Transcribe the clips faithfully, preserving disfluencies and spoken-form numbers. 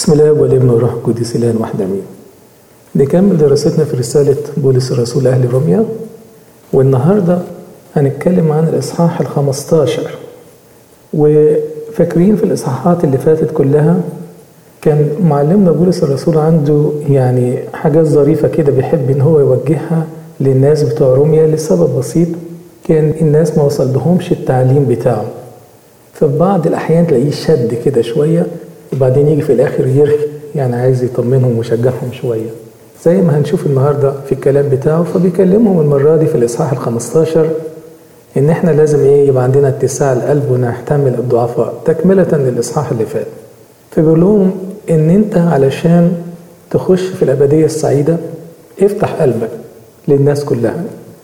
بسم الله والابن والروح القدس الان واحد امين. نكمل دراستنا في رسالة بولس الرسول أهل روميا، والنهاردة هنتكلم عن الإصحاح الخمستاشر. وفاكرين في الإصحاحات اللي فاتت كلها كان معلمنا بولس الرسول عنده يعني حاجات ظريفة كده بيحب إن هو يوجهها للناس بتوع روميا لسبب بسيط. كان الناس ما وصلهمش التعليم بتاعه، ففي بعض الأحيان تلاقيه شد كده شوية وبعدين يجي في الآخر يرخي، يعني عايز يطمنهم ويشجعهم شوية زي ما هنشوف النهاردة في الكلام بتاعه. فبيكلمهم المرة دي في الإصحاح الخمستاشر إن إحنا لازم إيه يبقى عندنا اتساع القلب ونحتمل الضعفاء تكملة للإصحاح اللي فات. فبيقول لهم إن أنت علشان تخش في الأبدية السعيدة افتح قلبك للناس كلها،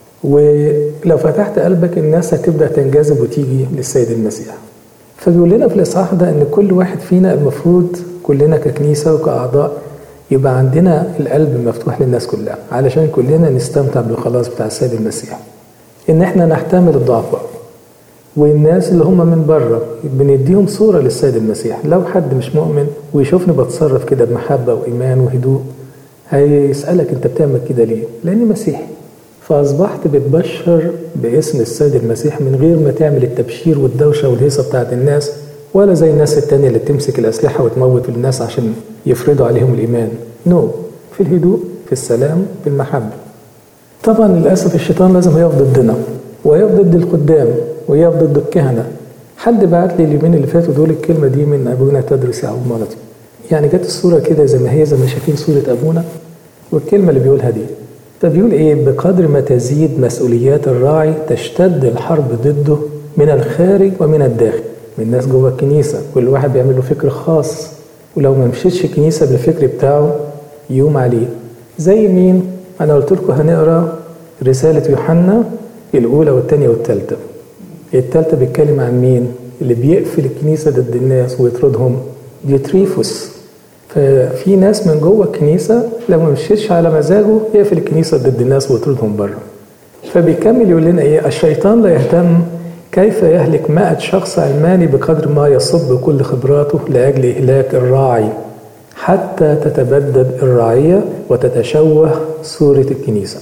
ولو فتحت قلبك الناس هتبدأ تنجذب وتيجي للسيد المسيح. فبيقول لنا في الإصحاح ده إن كل واحد فينا المفروض كلنا ككنيسة وكأعضاء يبقى عندنا القلب مفتوح للناس كلها علشان كلنا نستمتع بالخلاص بتاع السيد المسيح. إن إحنا نحتمل الضعفاء والناس اللي هم من بره بنديهم صورة للسيد المسيح. لو حد مش مؤمن ويشوفني بتصرف كده بمحبة وإيمان وهدوء هيسألك أنت بتعمل كده ليه؟ لأني مسيحي. فأصبحت بتبشر باسم السيد المسيح من غير ما تعمل التبشير والدوشة والهيصة بتاعت الناس، ولا زي الناس التانية اللي بتمسك الأسلحة وتموت الناس عشان يفرضوا عليهم الإيمان. نو no. في الهدوء، في السلام، في المحبة. طبعا للأسف الشيطان لازم هيقف ضدنا وهيقف ضد الخدام وهيقف ضد الكهنة. حد بعت لي اليومين اللي فاتوا دول الكلمة دي من أبونا تدرس يعقوب مرتي، يعني جت الصورة كده زي ما هي زي ما شايفين صورة أبونا، والكلمة اللي بيقولها دي فبيقول إيه؟ بقدر ما تزيد مسؤوليات الراعي تشتد الحرب ضده من الخارج ومن الداخل، من الناس جوه الكنيسة. كل واحد بيعمل له فكر خاص، ولو ما مشيتش الكنيسة بالفكر بتاعه يوم عليه. زي مين؟ أنا قلت لكم هنقرأ رسالة يوحنا الأولى والثانية والثالثة. الثالثة بيتكلم عن مين؟ اللي بيقفل الكنيسة ضد الناس ويطردهم، ديوتريفوس. ففي ناس من جوه الكنيسة لو ما مشيتش على مزاجه يقفل الكنيسة ضد الناس ويطردهم بره. فبيكمل يقول لنا إيه؟ الشيطان لا يهتم كيف يهلك مائة شخص علماني بقدر ما يصب كل خبراته لأجل إهلاك الراعي حتى تتبدد الرعية وتتشوه صورة الكنيسة.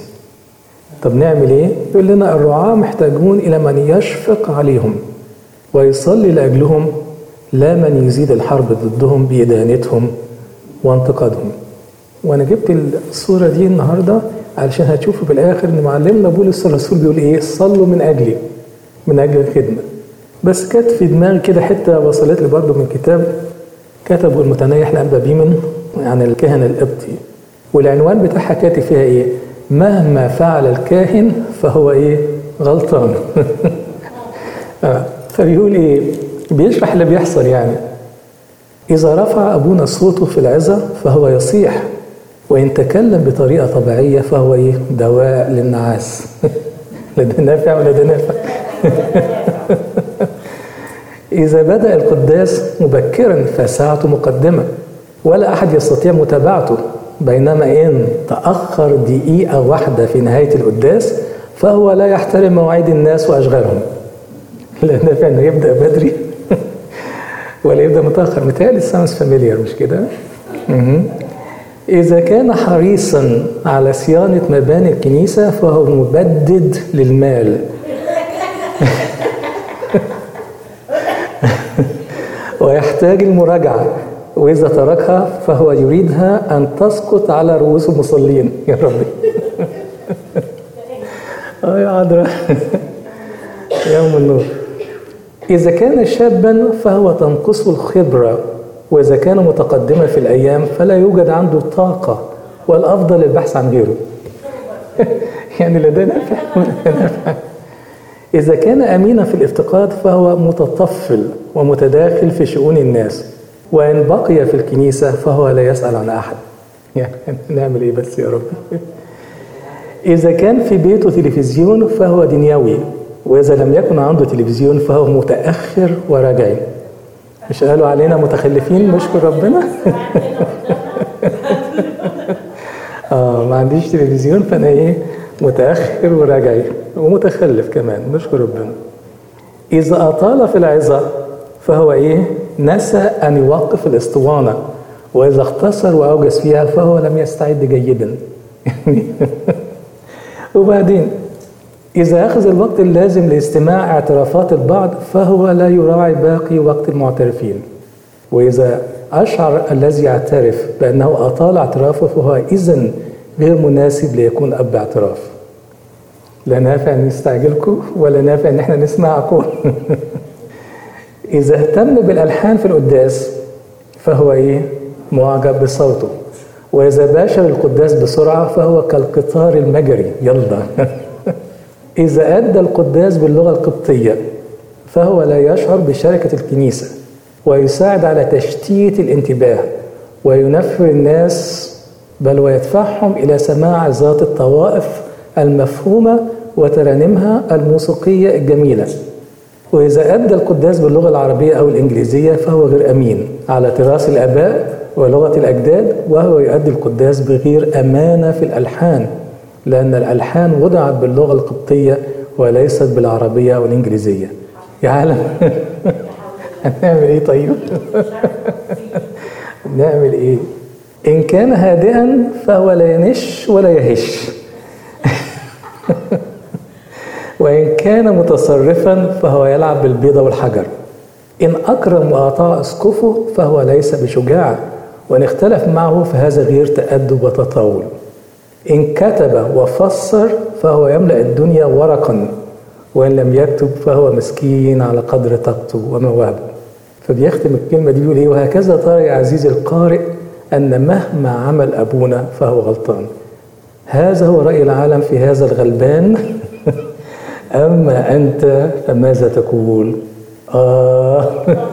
طب نعمل إيه؟ يقول لنا الرعاة محتاجون إلى من يشفق عليهم ويصلي لأجلهم، لا من يزيد الحرب ضدهم بإدانتهم وانتقادهم. وأنا جبت الصورة دي النهاردة علشان هتشوفوا في الآخر إن معلمنا بولس الرسول بيقول إيه؟ صلوا من أجلي، من أجل الخدمة. بس كانت في دماغي كده حتة وصلت لي برضه من كتاب كتبه المتنيح لأنبا بيمن عن الكاهن القبطي، والعنوان بتاعها كاتب فيها إيه؟ مهما فعل الكاهن فهو إيه؟ غلطان. آه. فبيقول إيه؟ بيشرح اللي بيحصل. يعني إذا رفع أبونا صوته في العظة فهو يصيح، وإن تكلم بطريقة طبيعية فهو إيه؟ دواء للنعاس. لا ده نافع ولا ده نافع. إذا بدأ القداس مبكرا فساعته مقدمة ولا أحد يستطيع متابعته، بينما إن تأخر دقيقة واحدة في نهاية القداس فهو لا يحترم مواعيد الناس وأشغالهم. لا نافع إنه يبدأ بدري ولا يبدأ متأخر. متهيألي الساوندز فاميليار مش كده؟ إذا كان حريصا على صيانة مباني الكنيسة فهو مبدد للمال. ويحتاج المراجعة، وإذا تركها فهو يريدها أن تسقط على رؤوس المصلين. يا ربي. آه يا عذراء. يوم النور. إذا كان شابا فهو تنقصه الخبرة، وإذا كان متقدما في الأيام فلا يوجد عنده طاقة، والأفضل البحث عن غيره. يعني لا ده نافع ولا نافع. إذا كان أمينا في الافتقاد فهو متطفل ومتداخل في شؤون الناس، وإن بقي في الكنيسة فهو لا يسأل عن أحد. يعني نعمل إيه بس يا رب؟ إذا كان في بيته تلفزيون فهو دنيوي، وإذا لم يكن عنده تلفزيون فهو متأخر ورجعي. مش قالوا علينا متخلفين؟ نشكر ربنا. آه ما عنديش تلفزيون فأنا إيه؟ متأخر ورجعي ومتخلف كمان. نشكر ربنا. إذا أطال في العظة فهو إيه؟ نسى أن يوقف الاسطوانة وإذا اختصر وأوجز فيها فهو لم يستعد جيدا. وبعدين إذا أخذ الوقت اللازم لاستماع اعترافات البعض فهو لا يراعي باقي وقت المعترفين. وإذا أشعر الذي يعترف بأنه أطال اعترافه فهو إذن غير مناسب ليكون أب اعتراف. لا نافع أن نستعجلكم ولا نافع أن احنا نسمعكم. إذا اهتم بالألحان في القداس فهو إيه؟ معجب بصوته. وإذا باشر القداس بسرعة فهو كالقطار المجري، يلا. إذا أدى القداس باللغة القبطية فهو لا يشعر بشركة الكنيسة ويساعد على تشتيت الانتباه وينفر الناس، بل ويدفعهم إلى سماع ذات الطوائف المفهومة وترانيمها الموسيقية الجميلة. وإذا أدى القداس باللغة العربية أو الإنجليزية فهو غير أمين على تراث الآباء ولغة الأجداد، وهو يؤدي القداس بغير أمانة في الألحان، لأن الألحان وضعت باللغة القبطية وليست بالعربية أو الإنجليزية. يا عالم. هنعمل إيه طيب؟ نعمل إيه؟ إن كان هادئا فهو لا ينش ولا يهش. وإن كان متصرفا فهو يلعب بالبيضة والحجر. إن أكرم وأطاع أسقفه فهو ليس بشجاع، وإن اختلف معه فهذا غير تأدب وتطاول. إن كتب وفسر فهو يملأ الدنيا ورقا، وإن لم يكتب فهو مسكين على قدر طاقته ومواهبه. فبيختم الكلمة دي بيقول إيه؟ وهكذا ترى يا عزيزي القارئ أن مهما عمل أبونا فهو غلطان. هذا هو رأي العالم في هذا الغلبان. أما أنت فماذا تقول؟ آه.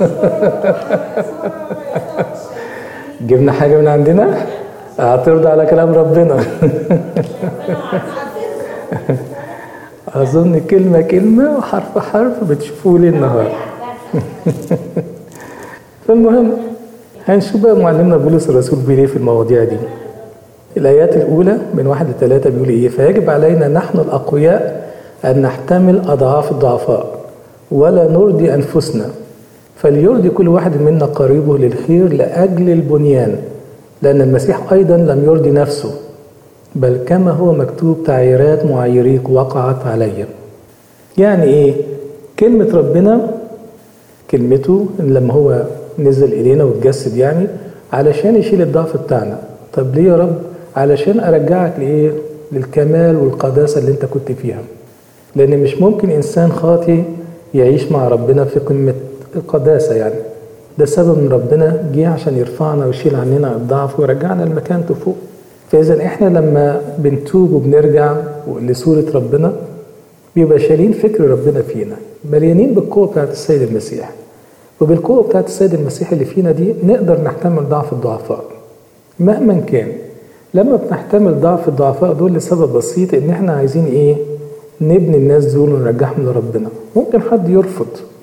جبنا حاجة من عندنا؟ اعترض على كلام ربنا. أظن كلمة كلمة وحرف حرف بتشوفوا لي النهار. فالمهم هنشوف بقى معلمنا بولس الرسول بيقول ايه في المواضيع دي. الآيات الأولى من واحد لثلاثة بيقول إيه؟ فيجب علينا نحن الأقوياء أن نحتمل أضعاف الضعفاء ولا نرضي أنفسنا، فليرضي كل واحد منا قريبه للخير لأجل البنيان، لأن المسيح أيضا لم يرضي نفسه، بل كما هو مكتوب تعييرات معاييريك وقعت علي. يعني إيه؟ كلمة ربنا كلمته لما هو نزل إلينا واتجسد يعني علشان يشيل الضعف بتاعنا. طب ليه يا رب؟ علشان أرجعك لإيه؟ للكمال والقداسة اللي أنت كنت فيها. لأن مش ممكن إنسان خاطئ يعيش مع ربنا في قمة القداسة يعني. ده سبب من ربنا جه عشان يرفعنا ويشيل عننا الضعف ويرجعنا لمكان فوق. فإذا إحنا لما بنتوب وبنرجع لصورة ربنا بيبقى شايلين فكر ربنا فينا، مليانين بالقوة بتاعت السيد المسيح. وبالقوة بتاعت السيد المسيح اللي فينا دي نقدر نحتمل ضعف الضعفاء مهما كان. لما بنحتمل ضعف الضعفاء دول لسبب بسيط، إن إحنا عايزين إيه؟ نبني الناس دول ونرجعهم لربنا. ممكن حد يرفض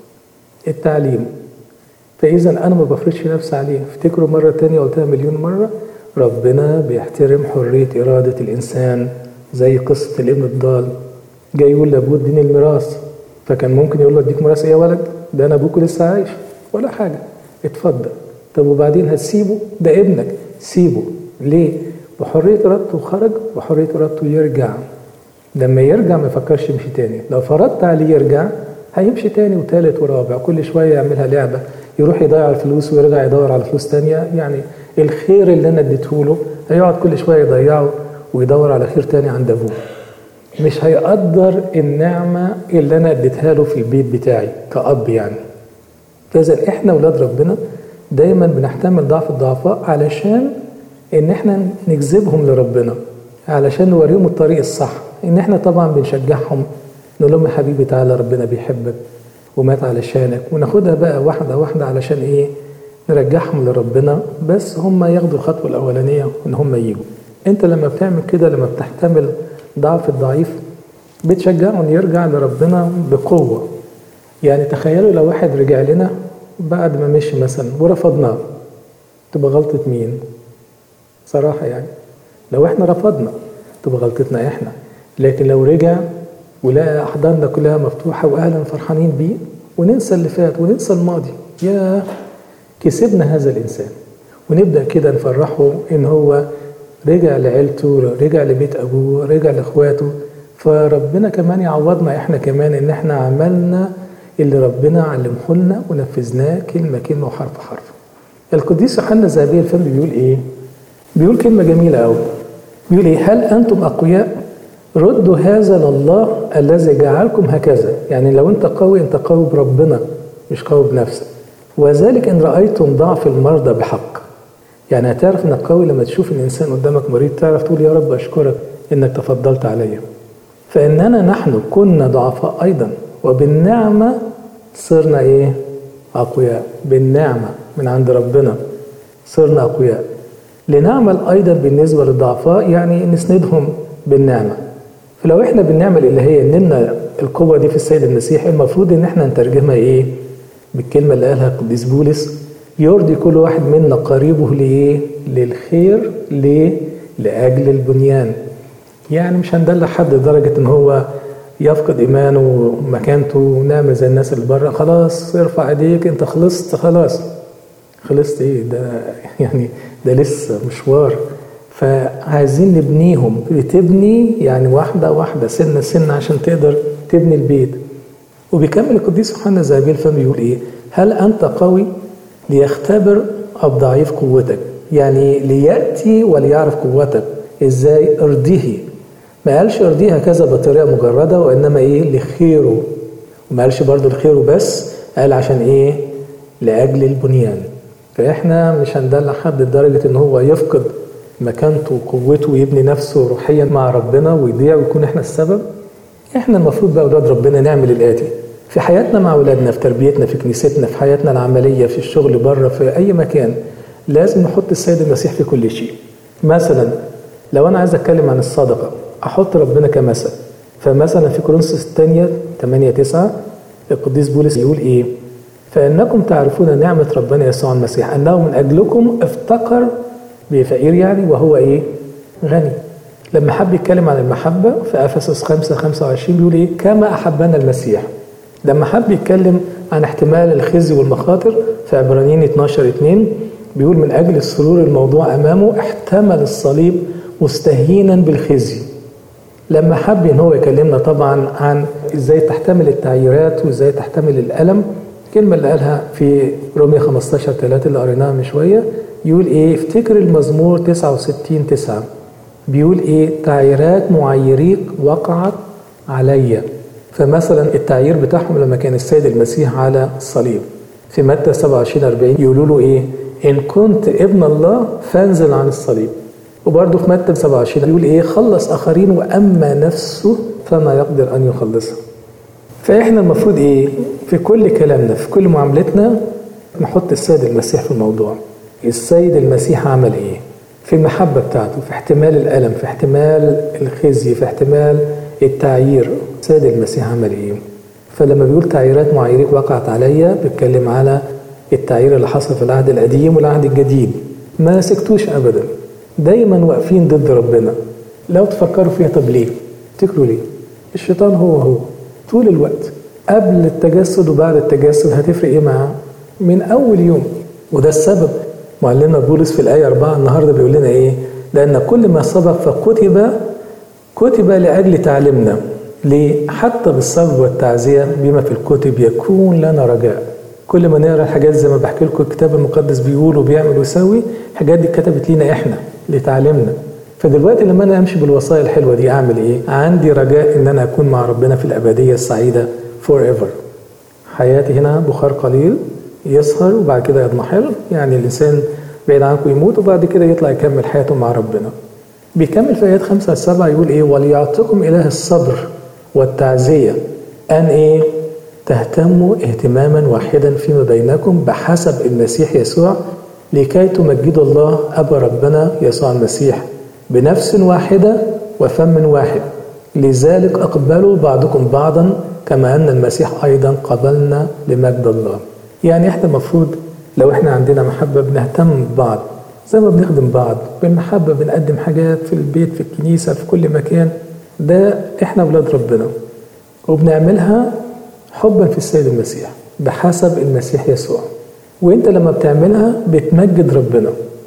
التعليم، فإذا أنا ما بفرضش نفسي عليه. افتكروا مرة تانية قلتها مليون مرة، ربنا بيحترم حرية إرادة الإنسان. زي قصة الابن الضال، جاي يقول لأبوه اديني الميراث، فكان ممكن يقول له اديك ميراث إيه يا ولد؟ ده أنا أبوك لسه عايش ولا حاجة، اتفضل. طب وبعدين هتسيبه؟ ده ابنك، سيبه. ليه؟ بحرية إرادته خرج، بحرية إرادته يرجع. لما يرجع ما يفكرش يمشي تاني. لو فرضت عليه يرجع هيمشي تاني وتالت ورابع، كل شوية يعملها لعبة، يروح يضيع الفلوس ويرجع يدور على فلوس تانية. يعني الخير اللي أنا اديته له هيقعد كل شوية يضيعه ويدور على خير تاني عند أبوه. مش هيقدر النعمة اللي أنا اديتها له في البيت بتاعي كأب يعني. فإذا إحنا ولاد ربنا دايما بنحتمل ضعف الضعفاء علشان إن إحنا نجذبهم لربنا، علشان نوريهم الطريق الصح. إن إحنا طبعا بنشجعهم، نقول لهم يا حبيبي تعالى ربنا بيحبك ومات علشانك، وناخدها بقى واحدة واحدة علشان إيه؟ نرجعهم لربنا. بس هم ياخدوا الخطوة الأولانية إن هم يجوا. أنت لما بتعمل كده، لما بتحتمل ضعف الضعيف، بتشجعه إن يرجع لربنا بقوة. يعني تخيلوا لو واحد رجع لنا بعد ما مشي مثلا ورفضناه، تبقى غلطة مين؟ صراحة يعني لو احنا رفضنا تبقى غلطتنا احنا. لكن لو رجع ولقى أحضاننا كلها مفتوحة وأهلا فرحانين بيه، وننسى اللي فات وننسى الماضي، يا كسبنا هذا الإنسان. ونبدأ كده نفرحه إن هو رجع لعيلته، رجع لبيت أبوه، رجع لإخواته. فربنا كمان يعوضنا إحنا كمان إن إحنا عملنا اللي ربنا علمه لنا ونفذناه كلمة كلمة وحرف حرف. القديس يوحنا الذهبي الفم بيقول إيه؟ بيقول كلمة جميلة أوي. بيقول إيه؟ هل أنتم أقوياء؟ ردوا هذا لله الذي جعلكم هكذا. يعني لو أنت قوي أنت قوي بربنا مش قوي بنفسك. وذلك إن رأيتم ضعف المرضى بحق. يعني هتعرف إنك قوي لما تشوف إن إنسان قدامك مريض، تعرف تقول يا رب أشكرك إنك تفضلت عليا. فإننا نحن كنا ضعفاء أيضا وبالنعمة صرنا إيه؟ أقوياء. بالنعمة من عند ربنا صرنا أقوياء. لنعمل أيضا بالنسبة للضعفاء، يعني نسندهم بالنعمة. فلو إحنا بالنعمة الإلهية إننا القوة دي في السيد المسيح، المفروض إن إحنا نترجمها إيه؟ بالكلمة اللي قالها القديس بولس: يرضي كل واحد منا قريبه لإيه؟ للخير. ليه؟ لأجل البنيان. يعني مش هندلع حد لدرجة إن هو يفقد إيمانه ومكانته ونعمل زي الناس اللي بره، خلاص ارفع ايديك أنت خلصت، خلاص خلصت إيه ده؟ يعني ده لسه مشوار. فعايزين نبنيهم، بتبني يعني واحدة واحدة سنة سنة عشان تقدر تبني البيت. وبيكمل القديس يوحنا الذهبي الفم بيقول إيه؟ هل أنت قوي؟ ليختبر الضعيف قوتك. يعني ليأتي وليعرف قوتك. إزاي؟ ارضيه. ما قالش ارضيه هكذا بطريقة مجردة، وإنما إيه؟ لخيره. وما قالش برضو لخيره بس، قال عشان إيه؟ لأجل البنيان. فإحنا مش هندلع حد لدرجة إن هو يفقد مكانته وقوته ويبني نفسه روحيا مع ربنا ويضيع ويكون إحنا السبب. إحنا المفروض بقى أولاد ربنا نعمل الآتي في حياتنا مع أولادنا، في تربيتنا، في كنيستنا، في حياتنا العملية، في الشغل بره، في أي مكان. لازم نحط السيد المسيح في كل شيء. مثلا لو أنا عايز أتكلم عن الصدقة أحط ربنا كمثل. فمثلا في كورنثوس الثانية ثمانية تسعة القديس بولس يقول إيه؟ فإنكم تعرفون نعمة ربنا يسوع المسيح أنه من أجلكم افتقر بفقير، يعني وهو إيه؟ غني. لما حب يتكلم عن المحبة في أفسس خمسة خمسة وعشرين بيقول إيه؟ كما أحبنا المسيح. لما حب يتكلم عن احتمال الخزي والمخاطر في عبرانيين اتناشر اتنين بيقول من أجل السرور الموضوع أمامه احتمل الصليب مستهينا بالخزي. لما حب إن هو يكلمنا طبعا عن إزاي تحتمل التعييرات وإزاي تحتمل الألم، الكلمة اللي قالها في رومية خمستاشر ثلاثة اللي قريناها من شوية يقول إيه؟ افتكر المزمور تسعة وستين تسعة بيقول إيه؟ تعييرات معيريك وقعت عليا. فمثلا التعيير بتاعهم لما كان السيد المسيح على الصليب في متى سبعة وعشرين أربعين يقولوا له إيه؟ إن كنت ابن الله فانزل عن الصليب. وبرضه في متى سبعة وعشرين يقول إيه؟ خلص آخرين وأما نفسه فما يقدر أن يخلصها. فإحنا المفروض إيه؟ في كل كلامنا، في كل معاملتنا نحط السيد المسيح في الموضوع. السيد المسيح عمل إيه؟ في المحبة بتاعته، في احتمال الألم، في احتمال الخزي، في احتمال التعيير. السيد المسيح عمل إيه؟ فلما بيقول تعييرات معاييرك وقعت عليا بيتكلم على التعيير اللي حصل في العهد القديم والعهد الجديد. ما سكتوش أبدا، دايما واقفين ضد ربنا. لو تفكروا فيها طب ليه؟ تفتكروا ليه؟ الشيطان هو هو طول الوقت، قبل التجسد وبعد التجسد هتفرق ايه معاه؟ من اول يوم. وده السبب معلمنا بولس في الآية أربعة النهارده بيقول لنا ايه؟ لأن كل ما سبق فكتب كتب لأجل تعليمنا. ليه؟ حتى بالصبر والتعزية بما في الكتب يكون لنا رجاء. كل ما نقرا الحاجات زي ما بحكي لكم الكتاب المقدس بيقول وبيعمل ويسوي، الحاجات دي كتبت لينا احنا لتعليمنا. فدلوقتي لما انا امشي بالوصايا الحلوه دي اعمل ايه؟ عندي رجاء ان انا اكون مع ربنا في الابديه السعيده forever. حياتي هنا بخار قليل يسهر وبعد كده يضمحل، يعني الانسان بعيد عنكم يموت وبعد كده يطلع يكمل حياته مع ربنا. بيكمل في ايات خمسة سبعة يقول ايه؟ وليعطيكم اله الصبر والتعزيه ان ايه؟ تهتموا اهتماما واحدا فيما بينكم بحسب المسيح يسوع لكي تمجدوا الله أبا ربنا يسوع المسيح بنفس واحدة وفم واحد. لذلك أقبلوا بعضكم بعضا كما أن المسيح أيضا قبلنا لمجد الله. يعني إحنا المفروض لو إحنا عندنا محبة بنهتم ببعض زي ما بنخدم بعض بالمحبة، بنقدم حاجات في البيت في الكنيسة في كل مكان. ده إحنا أولاد ربنا وبنعملها حبا في السيد المسيح بحسب المسيح يسوع. وانت لما بتعملها بتمجد ربنا.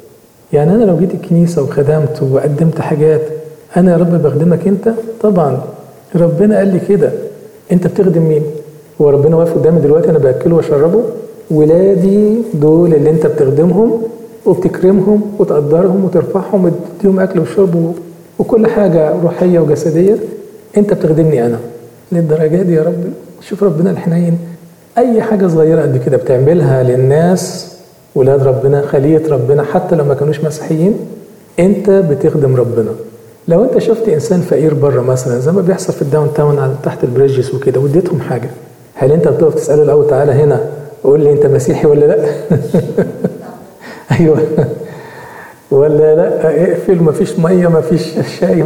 يعني أنا لو جيت الكنيسة وخدمت وقدمت حاجات، أنا يا رب بخدمك أنت؟ طبعا ربنا قال لي كده. أنت بتخدم مين؟ هو ربنا واقف قدامي دلوقتي أنا بأكله وأشربه؟ ولادي دول اللي أنت بتخدمهم وبتكرمهم وتقدرهم وترفعهم وتديهم أكل وشرب وكل حاجة روحية وجسدية، أنت بتخدمني أنا للدرجة دي يا رب. شوف ربنا الحنين، أي حاجة صغيرة قد كده بتعملها للناس ولاد ربنا، خلية ربنا، حتى لو ما كانوش مسيحيين، أنت بتخدم ربنا. لو أنت شفت إنسان فقير بره مثلا زي ما بيحصل في الداون تاون على تحت البريدجز وكده واديتهم حاجة، هل أنت بتقف تسأله الأول تعالى هنا قول لي أنت مسيحي ولا لأ؟ أيوه ولا لأ؟ اقفل، مفيش مية مفيش شاي.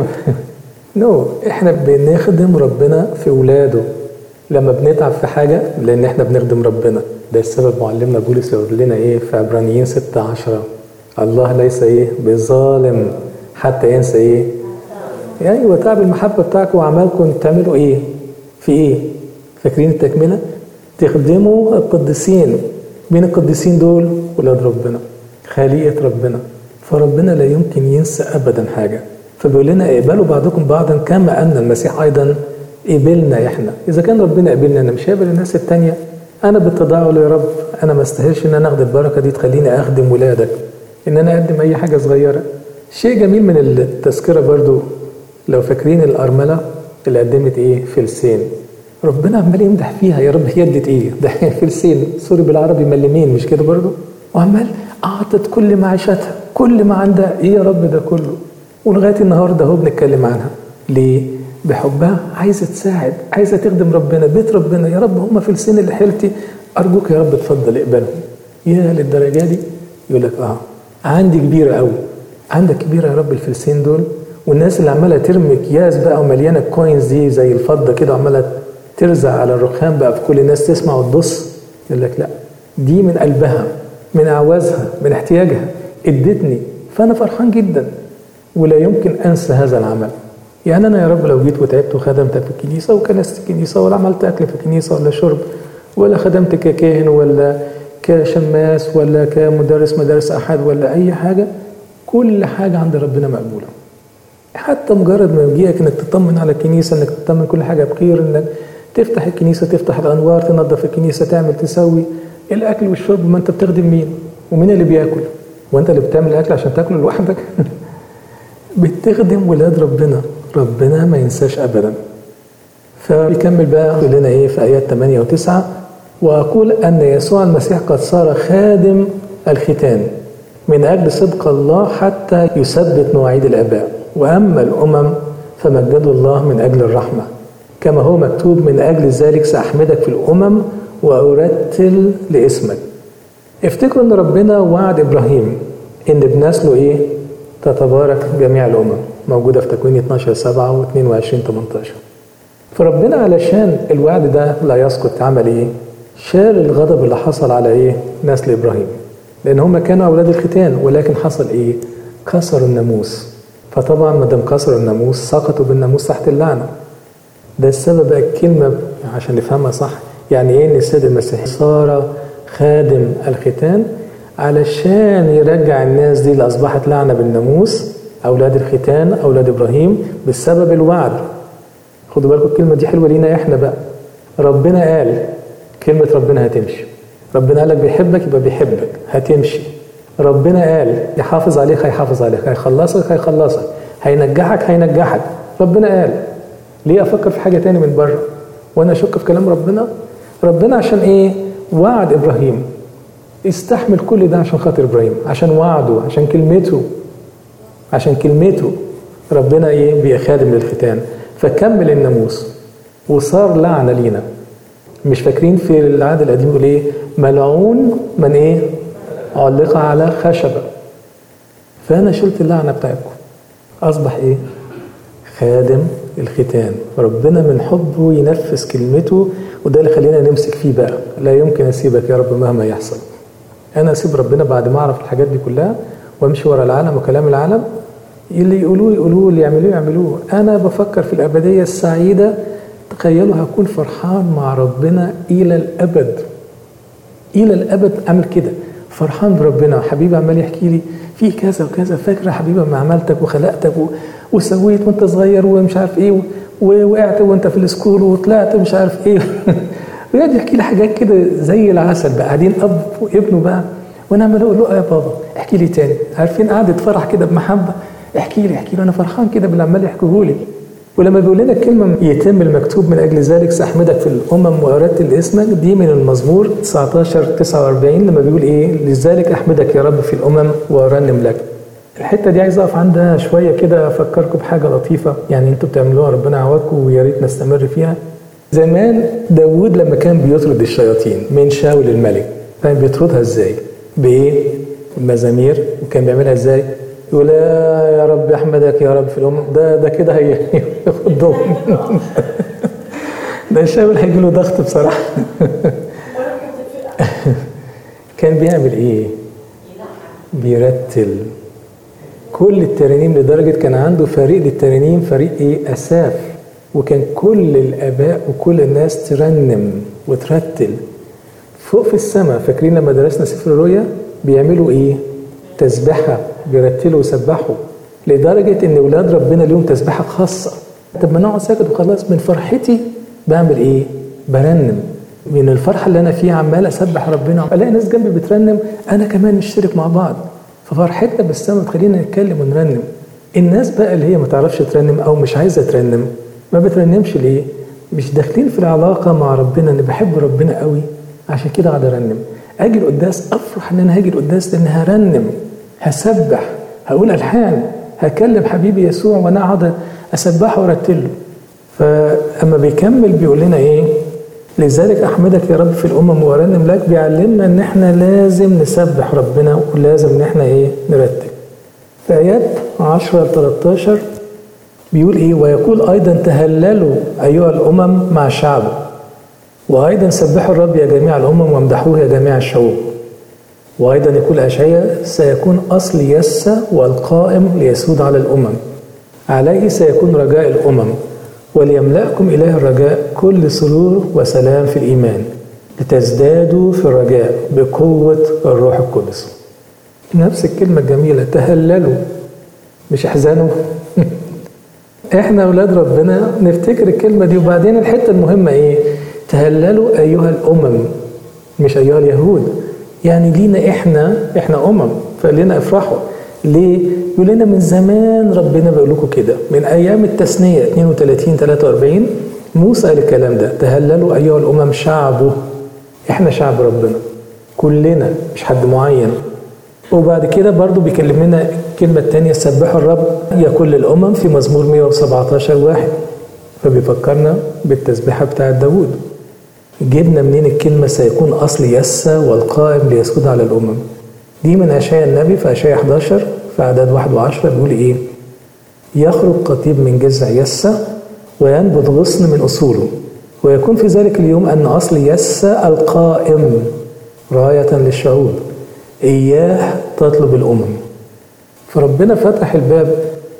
نو no. إحنا بنخدم ربنا في ولاده. لما بنتعب في حاجة لأن إحنا بنخدم ربنا. ده السبب معلمنا بولس يقول لنا إيه في عبرانيين ستة عشرة، الله ليس إيه بظالم حتى ينسى إيه يعني وتعب المحبة بتاعكم وأعمالكم تعملوا إيه في إيه؟ فاكرين التكملة؟ تخدموا القديسين. مين القديسين دول؟ ولاد ربنا، خليقة ربنا. فربنا لا يمكن ينسى أبدا حاجة. فبيقول لنا اقبلوا بعضكم بعضا كما أن المسيح أيضا قبلنا إحنا. إذا كان ربنا قبلنا أنا مش قابل الناس التانية. أنا بالتضاعل يا رب أنا ما استاهلش إن أنا أخد البركة دي تخليني أخدم ولادك، إن أنا أقدم أي حاجة صغيرة. شيء جميل من التذكرة برضو لو فاكرين الأرملة اللي قدمت إيه فلسين، ربنا عمال يمدح فيها. يا رب هي ادت إيه ده فلسين، سوري بالعربي ملمين مش كده برضو، وعمال أعطت كل معيشتها كل ما عندها. إيه يا رب ده كله؟ ولغاية النهاردة هو بنتكلم عنها. ليه؟ بحبها عايزة تساعد، عايزة تخدم ربنا، بيت ربنا. يا رب هم فلسين اللي حيلتي، أرجوك يا رب اتفضل اقبلهم. يا للدرجة دي؟ يقول لك آه عندي كبيرة قوي. عندك كبيرة يا رب الفلسين دول؟ والناس اللي عمالة ترمي أكياس بقى ومليانة كوينز دي زي الفضة كده عمالة ترزع على الرخام بقى في كل الناس تسمع وتبص. يقول لك لا، دي من قلبها، من أعوازها، من احتياجها ادتني، فأنا فرحان جدا ولا يمكن أنسى هذا العمل. يعني أنا يا رب لو جيت وتعبت وخدمتك في الكنيسة وكنست الكنيسة ولا عملت أكل في الكنيسة ولا شرب ولا خدمت ككاهن ولا كشماس ولا كمدرس مدارس أحد ولا أي حاجة، كل حاجة عند ربنا مقبولة. حتى مجرد ما يجيك إنك تطمن على الكنيسة، إنك تطمن كل حاجة بخير، إنك تفتح الكنيسة، تفتح الأنوار، تنظف الكنيسة، تعمل تسوي الأكل والشرب. ما أنت بتخدم مين؟ ومين اللي بياكل؟ وأنت اللي بتعمل الأكل عشان تاكله لوحدك؟ بتخدم ولاد ربنا، ربنا ما ينساش أبدا. فبيكمل بقى يقول لنا إيه في آيات ثمانية وتسعة، وأقول أن يسوع المسيح قد صار خادم الختان من أجل صدق الله حتى يثبت مواعيد الآباء، وأما الأمم فمجدوا الله من أجل الرحمة، كما هو مكتوب من أجل ذلك سأحمدك في الأمم وأرتل لاسمك. افتكروا أن ربنا وعد إبراهيم إن بنسله إيه؟ تتبارك جميع الأمم، موجودة في تكوين اتناشر سبعة و اتنين وعشرين تمنتاشر. فربنا علشان الوعد ده لا يسقط عمل إيه؟ شال الغضب اللي حصل على إيه؟ نسل إبراهيم، لأن هم كانوا أولاد الختان، ولكن حصل إيه؟ كسروا الناموس. فطبعا ما دام كسروا الناموس سقطوا بالناموس تحت اللعنة. ده السبب بقى الكلمة عشان نفهمها صح. يعني إيه إن السيد المسيح صار خادم الختان؟ علشان يرجع الناس دي اللي أصبحت لعنة بالناموس، أولاد الختان أولاد إبراهيم، بسبب الوعد. خدوا بالكم الكلمة دي حلوة لينا إحنا بقى. ربنا قال كلمة، ربنا هتمشي. ربنا قالك بيحبك يبقى بيحبك، هتمشي. ربنا قال يحافظ عليك هيحافظ عليك، هيخلصك هيخلصك، هينجحك هينجحك. ربنا قال. ليه أفكر في حاجة تاني من بره وأنا أشك في كلام ربنا؟ ربنا عشان إيه؟ وعد إبراهيم، استحمل كل ده عشان خاطر إبراهيم، عشان وعده، عشان كلمته، عشان كلمته. ربنا إيه؟ بيخادم للختان، فكمل الناموس وصار لعنة لينا. مش فاكرين في العهد القديم يقول إيه؟ ملعون من إيه؟ علق على خشبة. فأنا شلت اللعنة بتاعتكم، أصبح إيه؟ خادم الختان. ربنا من حبه ينفذ كلمته، وده اللي خلينا نمسك فيه بقى. لا يمكن أسيبك يا رب مهما يحصل. أنا أسيب ربنا بعد ما أعرف الحاجات دي كلها وأمشي ورا العالم وكلام العالم؟ اللي يقولوه يقولوه، اللي يعملوه يعملوه. أنا بفكر في الأبدية السعيدة. تخيلوا هكون فرحان مع ربنا إلى الأبد، إلى الأبد. أعمل كده فرحان بربنا. حبيبي عمال يحكي لي في كذا وكذا، فاكره حبيبه ما عملتك وخلقتك و... وسويت وانت صغير ومش عارف ايه، ووقعت وانت في السكول وطلعت مش عارف ايه ويقعد يحكي لي حاجات كده زي العسل بقى، قاعدين اب وابنه بقى، وانا عمال اقول له يا بابا احكي لي تاني، عارفين قعده فرح كده بمحبه، احكي لي احكي لي، انا فرحان كده باللي عمال يحكيه لي. ولما بيقول لنا الكلمه يتم المكتوب من اجل ذلك ساحمدك في الامم وارتل اسمك، دي من المزمور تسعتاشر تسعة وأربعين لما بيقول ايه لذلك احمدك يا رب في الامم وارنم لك. الحته دي عايز اقف عندها شويه كده، افكركم بحاجه لطيفه يعني انتوا بتعملوها ربنا يعوضكم ويا ريت نستمر فيها. زمان داوود لما كان بيطرد الشياطين من شاول الملك كان بيطردها ازاي؟ بايه؟ المزامير. وكان بيعملها ازاي؟ يقول يا رب احمدك يا رب في الامم. ده ده كده هياخدهم ده شاول هيجي له ضغط بصراحه كان بيعمل ايه؟ بيرتل كل الترانيم، لدرجه كان عنده فريق للترانيم، فريق ايه؟ اساف، وكان كل الاباء وكل الناس ترنم وترتل فوق في السماء. فاكرين لما درسنا سفر الرؤيا بيعملوا ايه؟ تسبحه، بيرتلوا ويسبحوا، لدرجه ان اولاد ربنا ليهم تسبحه خاصه. طب ما نقعد ساكت وخلاص؟ من فرحتي بعمل ايه؟ برنم، من الفرحه اللي انا فيها عمال اسبح ربنا، الاقي ناس جنبي بترنم، انا كمان نشترك مع بعض، ففرحتنا بالسماء تخلينا نتكلم ونرنم. الناس بقى اللي هي ما تعرفش ترنم او مش عايزه ترنم ما بترنمش ليه؟ مش داخلين في العلاقه مع ربنا، ان بحب ربنا قوي عشان كده اقعد ارنم. اجي القداس افرح ان انا هاجي القداس لان هرنم، هسبح، هقول الحان، هكلم حبيبي يسوع وانا اقعد اسبحه وارتله. فاما بيكمل بيقول لنا ايه؟ لذلك احمدك يا رب في الامم وارنم لك، بيعلمنا ان احنا لازم نسبح ربنا ولازم ان احنا ايه؟ نرتل. في ايات عشرة لتلتاشر بيقول ايه؟ ويقول ايضا تهللوا ايها الامم مع شعبه، وايضا سبحوا الرب يا جميع الامم وامدحوه يا جميع الشعوب. وايضا يقول اشعياء سيكون اصل يسى والقائم ليسود على الامم، عليه سيكون رجاء الامم، وليملأكم اله الرجاء كل سرور وسلام في الايمان، لتزدادوا في الرجاء بقوه الروح القدس. نفس الكلمه الجميله تهللوا، مش احزنوا احنا اولاد ربنا نفتكر الكلمه دي. وبعدين الحته المهمه ايه؟ تهللوا ايها الامم، مش ايها اليهود، يعني لينا احنا احنا امم، فلنا افرحوا. ليه؟ يقول لنا من زمان ربنا بيقول لكم كده، من ايام التثنيه اتنين وتلاتين تلاتة وأربعين موسى قال الكلام ده، تهللوا ايها الامم شعبه. احنا شعب ربنا كلنا، مش حد معين. وبعد كده برضو بيكلمنا الكلمة الثانية سبحوا الرب يا كل الأمم في مزمور مية وسبعتاشر واحد، فبيفكرنا بالتسبيحة بتاعة داود. جبنا منين الكلمة سيكون أصل يسى والقائم ليسود على الأمم؟ دي من أشعياء النبي في أشعياء حداشر في أعداد واحد وعشرة بيقول إيه؟ يخرج قطيب من جذع يسى وينبت غصن من أصوله، ويكون في ذلك اليوم أن أصل يسى القائم راية للشعوب، إياه تطلب الأمم. فربنا فتح الباب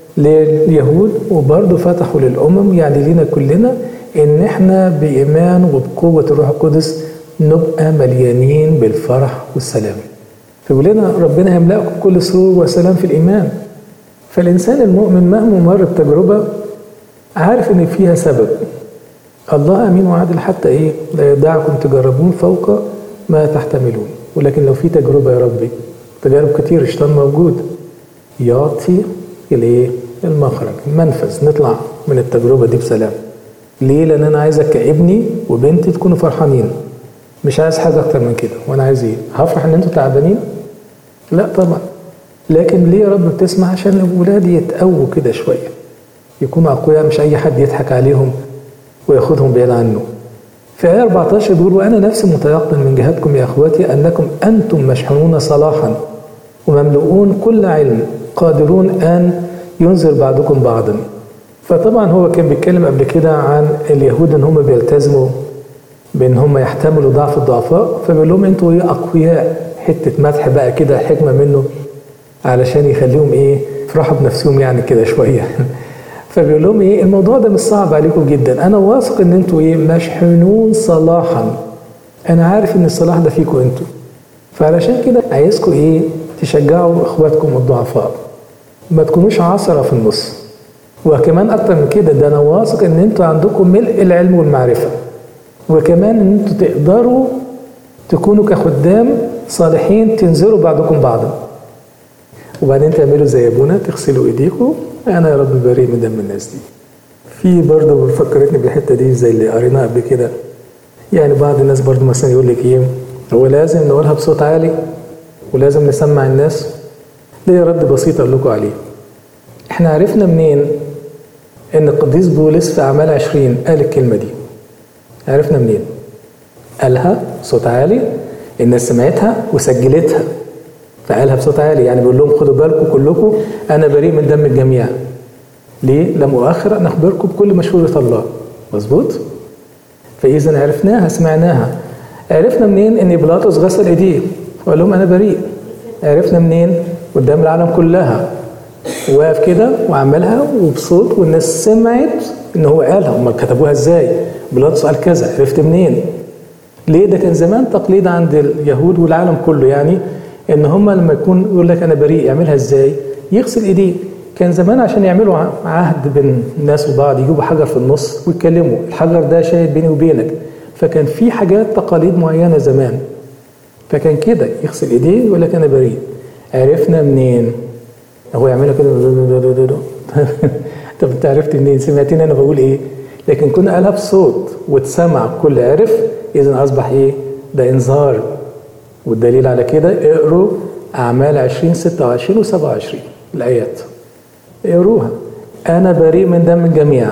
لليهود وبرضه فتحوا للأمم، يعني لينا كلنا إن إحنا بإيمان وبقوة الروح القدس نبقى مليانين بالفرح والسلام. فيقول لنا ربنا يملأكم كل سرور وسلام في الإيمان. فالإنسان المؤمن مهما مر بتجربة عارف إن فيها سبب. الله أمين وعادل حتى إيه؟ لا يدعكم تجربون فوق ما تحتملون. ولكن لو في تجربة يا ربي، تجارب كتير الشيطان موجود، يعطي الايه؟ المخرج، المنفذ، نطلع من التجربة دي بسلام. ليه؟ لأن أنا عايزك كابني وبنتي تكونوا فرحانين، مش عايز حاجة أكتر من كده. وأنا عايز إيه؟ هفرح إن أنتوا تعبانين؟ لا طبعا. لكن ليه يا رب بتسمع؟ عشان ولادي يتقووا كده شوية، يكونوا أقوياء، مش أي حد يضحك عليهم وياخدهم بعيد عنه. في آية أربعتاشر بيقول وأنا نفسي متيقن من جهتكم يا أخواتي أنكم أنتم مشحونون صلاحا ومملؤون كل علم، قادرون أن ينذر بعضكم بعضا. فطبعا هو كان بيتكلم قبل كده عن اليهود ان هم بيلتزموا بان هم يحتملوا ضعف الضعفاء، فبيقول لهم انتوا ايه؟ اقوياء. حته مدح بقى كده، حكمه منه علشان يخليهم ايه؟ يفرحوا بنفسهم يعني كده شويه. فبيقول لهم ايه؟ الموضوع ده مش صعب عليكم جدا، انا واثق ان انتوا ايه؟ مشحونون صلاحا. انا عارف ان الصلاح ده فيكم انتوا، فعلشان كده عايزكم ايه؟ تشجعوا اخواتكم الضعفاء، ما تكونوش عصرة في النص. وكمان اكتر من كده، ده انا واثق ان انتوا عندكم ملء العلم والمعرفة، وكمان ان انتوا تقدروا تكونوا كخدام صالحين تنزلوا بعضكم بعضا. وبعدين تعملوا زي ابونا، تغسلوا ايديكم، انا يا رب بريء من دم الناس دي. في برضه فكرتني بالحته دي زي اللي قريناها قبل كده، يعني بعض الناس برضه مثلا يقول لك ايه، هو لازم نقولها بصوت عالي ولازم نسمع الناس؟ ده رد بسيط اقول لكم عليه. احنا عرفنا منين ان القديس بولس في اعمال عشرين قال الكلمه دي؟ عرفنا منين؟ قالها بصوت عالي، الناس سمعتها وسجلتها، فقالها بصوت عالي، يعني بيقول لهم خدوا بالكم كلكم انا بريء من دم الجميع. ليه؟ لم اؤخر ان اخبركم بكل مشورة الله. مظبوط؟ فاذا عرفناها، سمعناها. عرفنا منين ان بيلاطس غسل ايديه وقال لهم انا بريء؟ عرفنا منين؟ قدام العالم كلها، واقف كده وعملها وبصوت والناس سمعت ان هو قالها. هم كتبوها ازاي؟ بيلاطس قال كذا. عرفت منين؟ ليه؟ ده كان زمان تقليد عند اليهود والعالم كله، يعني ان هم لما يكون يقول لك انا بريء، يعملها ازاي؟ يغسل ايديه. كان زمان عشان يعملوا عهد بين الناس وبعض يجيبوا حجر في النص ويتكلموا، الحجر ده شاهد بيني وبينك. فكان في حاجات تقاليد معينه زمان، فكان كده يغسل ايديه ويقول لك انا بريء. عرفنا منين؟ هو يعملها كده. طب انت عرفت منين؟ سمعتني انا بقول ايه؟ لكن كنا قالها بصوت واتسمع، كل عرف، اذا اصبح ايه؟ ده انذار. والدليل على كده اقروا اعمال عشرين ستة وعشرين وسبعة وعشرين الايات، اقروها. انا بريء من دم الجميع،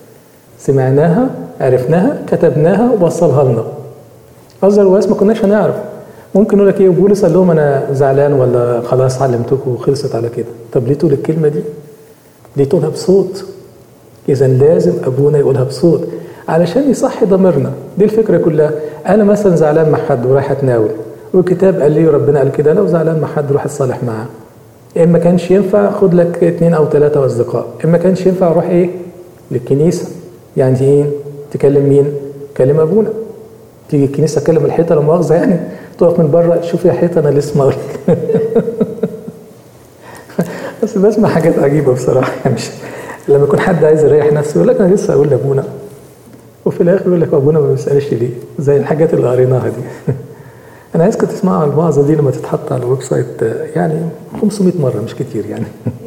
سمعناها، عرفناها، كتبناها ووصلها لنا. اذروايز ما كناش هنعرف. ممكن يقول لك ايه، بولس قال لهم انا زعلان ولا خلاص علمتكم وخلصت على كده. طب ليه تقول الكلمه دي؟ ليه تقولها بصوت؟ اذا لازم ابونا يقولها بصوت علشان يصحي ضميرنا. دي الفكره كلها. انا مثلا زعلان مع حد ورايح اتناول، والكتاب قال لي وربنا قال كده، لو زعلان مع حد روح اتصالح معاه. ان ما كانش ينفع خد لك اثنين او ثلاثه اصدقاء، ان ما كانش ينفع روح ايه؟ للكنيسه. يعني ايه؟ تكلم مين؟ تكلم ابونا. تيجي الكنيسه تكلم الحيطه، لا مؤاخذه يعني، تقف من بره شوف يا حيطه انا لسه اقول لك. بس بسمع حاجات عجيبه بصراحه، يعني مش لما يكون حد عايز يريح نفسه يقول لك انا لسه اقول لابونا، وفي الاخر يقول لك ابونا ما بيسالش ليه، زي الحاجات اللي قريناها دي. انا عايزكم تسمعوا الوعظه دي لما تتحط على الويب سايت، يعني خمسمائة مره، مش كتير يعني.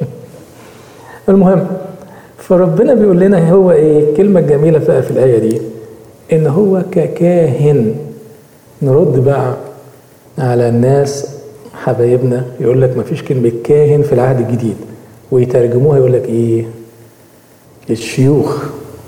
المهم، فربنا بيقول لنا هو ايه؟ الكلمه الجميله بقى في الايه دي ان هو ككاهن. نرد بقى على الناس حبايبنا يقول لك ما فيش كلمه كاهن في العهد الجديد، ويترجموها يقول لك ايه؟ الشيوخ.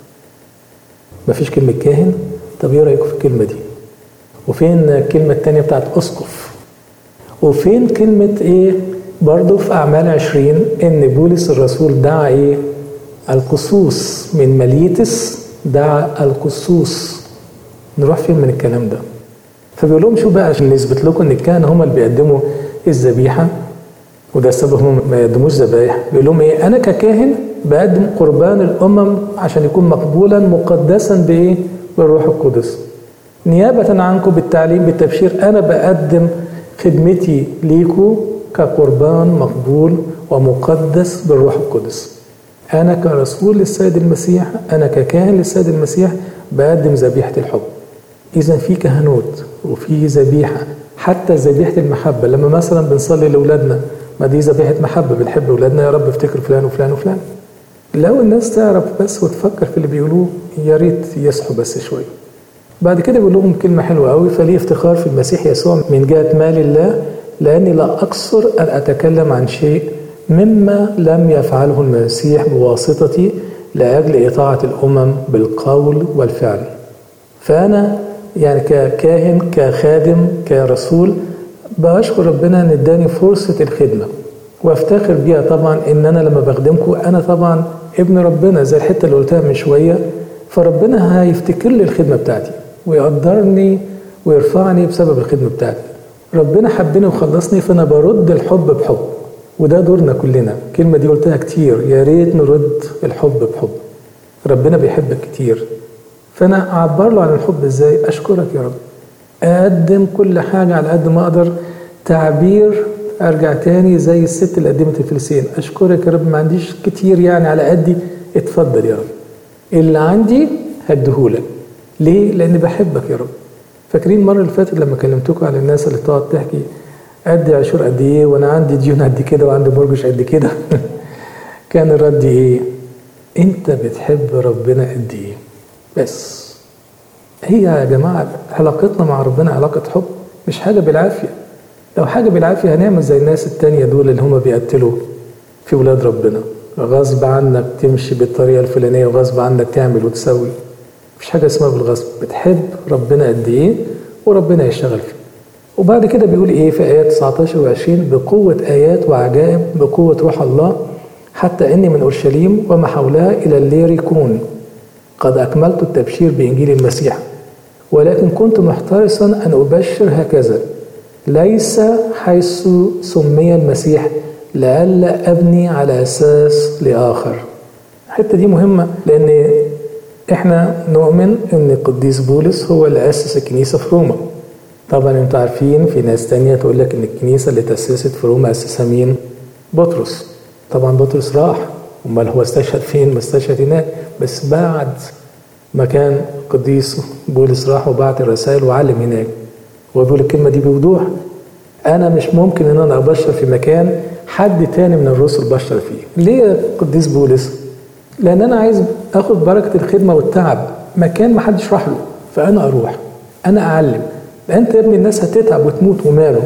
ما فيش كلمه كاهن. طب ايه رايكم في الكلمه دي؟ وفين الكلمه الثانيه بتاعت اسقف؟ وفين كلمه ايه برضه في اعمال عشرين ان بولس الرسول دعا ايه؟ القصوص من مليتس، دعا القصوص. نروح فين من الكلام ده؟ فبيقول لهم شو بقى عشان نثبت لكم ان الكهنه هم اللي بيقدموا الذبيحه، وده السبب هم ما يقدموش ذبايح. بيقول لهم ايه؟ انا ككاهن بقدم قربان الامم عشان يكون مقبولا مقدسا بايه؟ بالروح القدس. نيابه عنكم بالتعليم بالتبشير، انا بقدم خدمتي ليكم كقربان مقبول ومقدس بالروح القدس. انا كرسول للسيد المسيح، انا ككاهن للسيد المسيح بقدم ذبيحه الحب. إذا في كهنوت وفي ذبيحة، حتى ذبيحة المحبة. لما مثلا بنصلي لأولادنا، ما دي ذبيحة محبة، بنحب أولادنا، يا رب افتكر فلان وفلان وفلان. لو الناس تعرف بس وتفكر في اللي بيقولوه يا ريت يصحوا بس شوية. بعد كده بيقول لهم كلمة حلوة قوي، فلي افتخار في المسيح يسوع من جهة مال الله، لأني لا أقصر أن أتكلم عن شيء مما لم يفعله المسيح بواسطتي لأجل إطاعة الأمم بالقول والفعل. فأنا يعني ككاهن كخادم كرسول بشكر ربنا ان اداني فرصة الخدمة، وافتخر بيها طبعا ان انا لما بخدمكم انا طبعا ابن ربنا زي الحتة اللي قلتها من شوية، فربنا هيفتكر لي الخدمة بتاعتي ويقدرني ويرفعني بسبب الخدمة بتاعتي. ربنا حبني وخلصني، فانا برد الحب بحب، وده دورنا كلنا. الكلمة دي قلتها كتير، يا ريت نرد الحب بحب. ربنا بيحبك كتير، فأنا أعبر له عن الحب إزاي؟ أشكرك يا رب، أقدم كل حاجة على قد ما أقدر تعبير ارجع تاني زي الست اللي قدمت الفلسين، اشكرك يا رب ما عنديش كتير يعني على قدي، اتفضل يا رب اللي عندي هديهولك. ليه؟ لان بحبك يا رب. فاكرين المره اللي فاتت لما كلمتكم على الناس اللي تقعد تحكي ادي عشور قد ايه وانا عندي ديون قد كده وعندي مرجش قد كده كان الرد ايه؟ انت بتحب ربنا قد ايه؟ بس هي يا جماعه علاقتنا مع ربنا علاقه حب، مش حاجه بالعافيه. لو حاجه بالعافيه هنعمل زي الناس التانيه دول اللي هم بيقتلوا في ولاد ربنا، غصب عنك تمشي بالطريقه الفلانيه وغصب عنك تعمل وتسوي. مفيش حاجه اسمها بالغصب. بتحب ربنا قد ايه وربنا يشتغل فيه. وبعد كده بيقول ايه في ايات تسعتاشر وعشرين؟ بقوه ايات وعجائب بقوه روح الله حتى اني من اورشليم وما حولها الى الليريكون قد اكملت التبشير بانجيل المسيح، ولكن كنت محترسا ان ابشر هكذا ليس حيث سمي المسيح لئلا ابني على اساس لاخر. الحته دي مهمه لان احنا نؤمن ان القديس بولس هو اللي اسس الكنيسه في روما. طبعا انتوا عارفين في ناس تانية تقول لك ان الكنيسه اللي تاسست في روما اسسها مين؟ بطرس. طبعا بطرس راح، امال هو استشهد فين؟ ما استشهد هناك، بس بعد ما كان القديس بولس راح وبعت الرسائل وعلم هناك. هو بيقول الكلمه دي بوضوح، انا مش ممكن ان انا ابشر في مكان حد تاني من الرسل بشر فيه. ليه يا قديس بولس؟ لان انا عايز اخد بركه الخدمه والتعب مكان ما حدش راح له، فانا اروح انا اعلم. انت يا ابني الناس هتتعب وتموت وماله،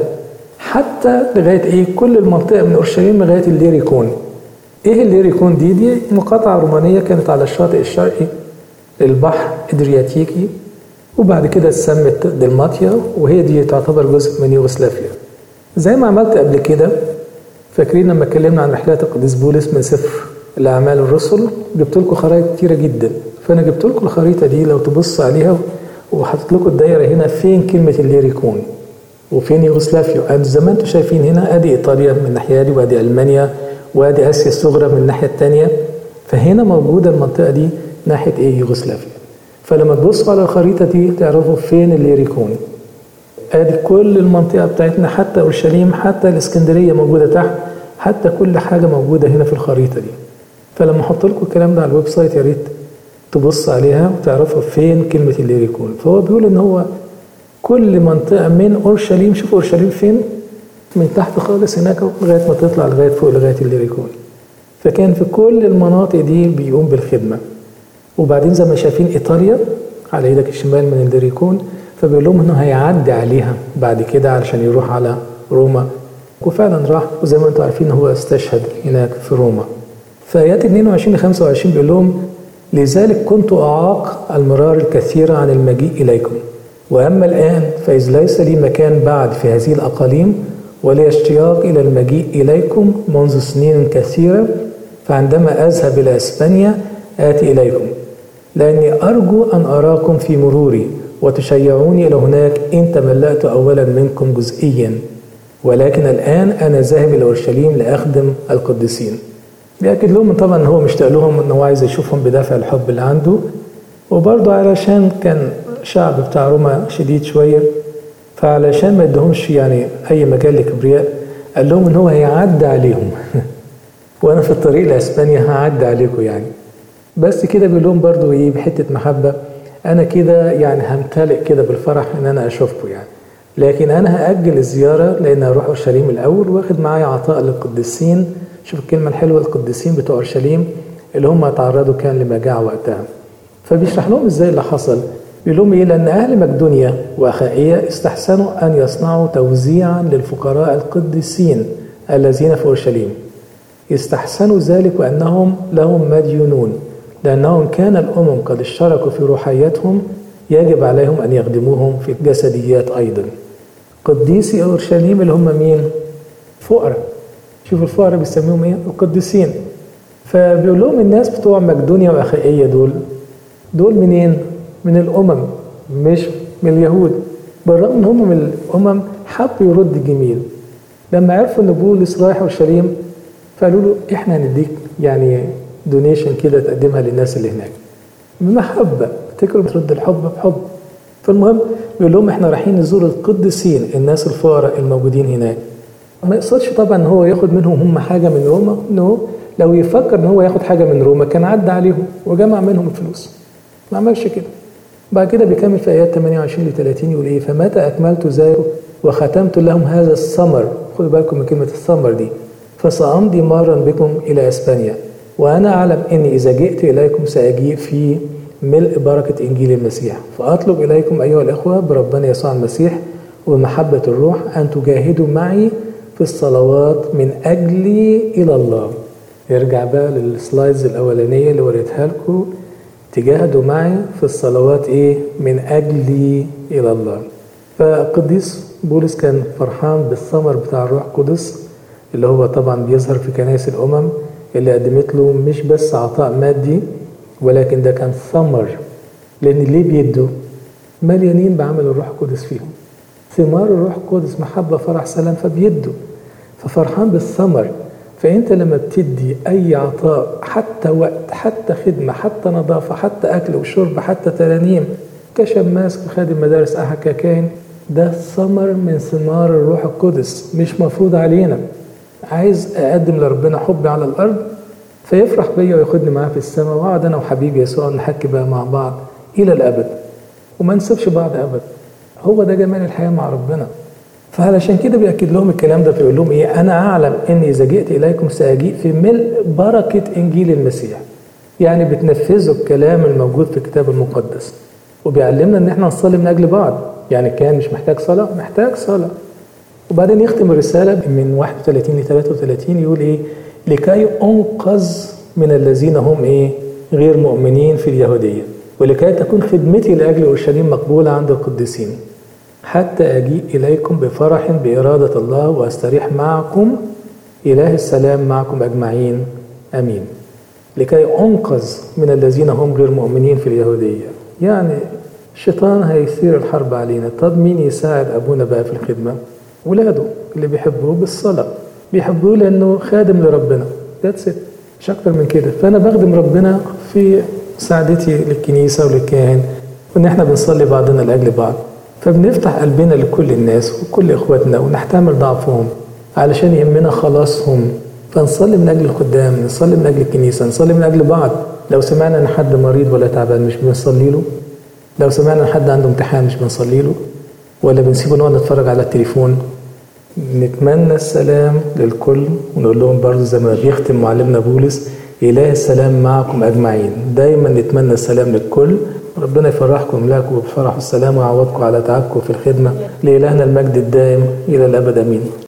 حتى لغايه ايه؟ كل المنطقه من اورشليم لغايه الليريكون. ايه الليريكون دي؟ دي مقاطعه رومانيه كانت على الشاطئ الشرقي للبحر ادرياتيكي، وبعد كده اتسمت دلماطيا، وهي دي تعتبر جزء من يوغوسلافيا. زي ما عملت قبل كده، فاكرين لما اتكلمنا عن رحلات القديس بولس من سفر الاعمال الرسل، جبت لكم خرائط كتيره جدا. فانا جبت لكم الخريطه دي لو تبص عليها، وحطيت لكم الدايره هنا فين كلمه الليريكون وفين يوغوسلافيا. انتوا زي ما انتم شايفين هنا ادي ايطاليا من الناحيه دي، وادي المانيا، وادي اسيا الصغرى من الناحيه الثانيه. فهنا موجوده المنطقه دي ناحيه ايه؟ يوغوسلافيا. فلما تبصوا على الخريطه دي تعرفوا فين الليريكون. ادي كل المنطقه بتاعتنا، حتى اورشليم، حتى الاسكندريه موجوده تحت، حتى كل حاجه موجوده هنا في الخريطه دي. فلما احط لكم الكلام ده على الويب سايت يا ريت تبص عليها وتعرفوا فين كلمه الليريكون. فهو بيقول ان هو كل منطقه من اورشليم، شوف اورشليم فين؟ من تحت خالص هناك لغايه ما تطلع لغايه فوق لغايه الليريكون. فكان في كل المناطق دي بيقوم بالخدمه. وبعدين زي ما شايفين ايطاليا على ايدك الشمال من الليريكون، فبيقول لهم انه هيعدي عليها بعد كده علشان يروح على روما. وفعلا راح، وزي ما انتم عارفين هو استشهد هناك في روما. في ايات اثنين وعشرين ل خمسة وعشرين بيقول لهم لذلك كنت اعاق المرار الكثير عن المجيء اليكم، واما الان فاذ ليس لي مكان بعد في هذه الاقاليم ولي اشتياق الى المجيء اليكم منذ سنين كثيره، فعندما اذهب الى اسبانيا اتي اليكم لاني ارجو ان اراكم في مروري وتشيعوني الى هناك ان تملأت اولا منكم جزئيا، ولكن الان انا ذاهب الى اورشليم لاخدم القديسين. بيأكد لهم طبعا ان هو مشتاق لهم، ان هو عايز يشوفهم بدافع الحب اللي عنده، وبرضه علشان كان شعب بتاع روما شديد شويه، فعلشان ما يدهمش يعني اي مجال لكبرياء قال لهم ان هو هيعدي عليهم وانا في الطريق لاسبانيا هعدي عليكم يعني. بس كده بيقول لهم برضه ايه بحته محبه، انا كده يعني همتلئ كده بالفرح ان انا اشوفكم يعني، لكن انا هاجل الزياره لان هروح اورشليم الاول واخد معايا عطاء للقديسين. شوف الكلمه الحلوه، القديسين بتوع اورشليم اللي هم تعرضوا كان لمجاعه وقتها. فبيشرح لهم ازاي اللي حصل. بيقول لهم ايه؟ لان اهل مقدونيا واخائيه استحسنوا ان يصنعوا توزيعا للفقراء القديسين الذين في اورشليم. استحسنوا ذلك وانهم لهم مديونون، لانهم كان الامم قد اشتركوا في روحياتهم، يجب عليهم ان يخدموهم في الجسديات ايضا. قديسي اورشليم اللي هم مين؟ فقراء. شوفوا الفقراء بيسميهم ايه؟ القديسين. فبيقول لهم الناس بتوع مقدونيا واخائيه دول دول منين؟ من الامم مش من اليهود. بالرغم ان هم من الامم حبوا يرد الجميل. لما عرفوا ان بولس رايح اورشليم فقالوا له احنا هنديك يعني دونيشن كده تقدمها للناس اللي هناك بمحبه، تفتكروا ترد الحب بحب. فالمهم بيقول لهم احنا رايحين نزور القديسين، الناس الفقراء الموجودين هناك، ما يقصدش طبعا ان هو ياخد منهم هم حاجة من روما، انه لو يفكر ان هو ياخد حاجة من روما كان عدى عليهم وجمع منهم الفلوس، ما عملش كده. بعد كده بيكمل في آيات ثمانية وعشرين ل ثلاثين يقول ايه: فمتى أكملت ذلك وختمت لهم هذا الثمر، خدوا بالكم من كلمة الثمر دي، فسأمضي مرا بكم إلى إسبانيا، وأنا أعلم أني إذا جئت إليكم سأجيء في ملء بركة إنجيل المسيح، فأطلب إليكم أيها الأخوة بربنا يسوع المسيح وبمحبة الروح أن تجاهدوا معي في الصلوات من أجلي إلى الله. يرجع بقى للسلايدز الأولانية اللي وريتها لكم، تجاهدوا معي في الصلوات إيه؟ من أجلي إلى الله. فقديس بولس كان فرحان بالثمر بتاع الروح القدس اللي هو طبعا بيظهر في كنائس الأمم اللي قدمت له مش بس عطاء مادي، ولكن ده كان ثمر، لأن ليه بيدوا؟ مليانين بعمل الروح القدس فيهم، ثمار الروح القدس محبة فرح سلام، فبيدوا، ففرحان بالثمر. فأنت لما بتدي أي عطاء، حتى وقت، حتى خدمة، حتى نظافة، حتى أكل وشرب، حتى ترانيم، كشماس، كخادم مدارس، أحد ككاهن، ده ثمر من ثمار الروح القدس، مش مفروض علينا. عايز أقدم لربنا حبي على الأرض فيفرح بيا وياخدني معاه في السماء، وأقعد أنا وحبيبي يسوع نحكي بقى مع بعض إلى الأبد وما نسيبش بعض أبد. هو ده جمال الحياة مع ربنا. فعلشان كده بيأكد لهم الكلام ده، بيقول لهم إيه: أنا أعلم إني إذا جئت إليكم سأجيء في ملء بركة إنجيل المسيح. يعني بتنفذوا الكلام الموجود في الكتاب المقدس، وبيعلمنا إن إحنا نصلي من أجل بعض. يعني كان مش محتاج صلاة، محتاج صلاة. وبعدين يختم الرسالة من واحد وثلاثين ل ثلاثة وثلاثين يقول إيه: لكي أنقذ من الذين هم إيه؟ غير مؤمنين في اليهودية، ولكي تكون خدمتي لأجل أورشليم مقبولة عند القديسين، حتى أجيء إليكم بفرح بإرادة الله وأستريح معكم، إله السلام معكم أجمعين، أمين. لكي أنقذ من الذين هم غير مؤمنين في اليهودية، يعني الشيطان هيثير الحرب علينا. طب مين يساعد أبونا بقى في الخدمة؟ ولاده اللي بيحبوه بالصلاة، بيحبوه لأنه خادم لربنا، that's it، مش أكتر من كده. فأنا بخدم ربنا في سعادتي للكنيسة وللكاهن، وإن إحنا بنصلي بعضنا لأجل بعض، فبنفتح قلبنا لكل الناس وكل إخواتنا ونحتمل ضعفهم علشان يهمنا خلاصهم. فنصلي من أجل الخدام، نصلي من أجل الكنيسة، نصلي من أجل بعض. لو سمعنا إن حد مريض ولا تعبان مش بنصلي له؟ لو سمعنا إن حد عنده امتحان مش بنصلي له؟ ولا بنسيبه نقعد نتفرج على التليفون؟ نتمنى السلام للكل، ونقول لهم برضه زي ما بيختم معلمنا بولس: إله السلام معكم أجمعين. دايما نتمنى السلام للكل، ربنا يفرحكم لكم بفرح السلام ويعوضكم على تعبكم في الخدمة. لإلهنا المجد الدائم إلى الأبد، أمين.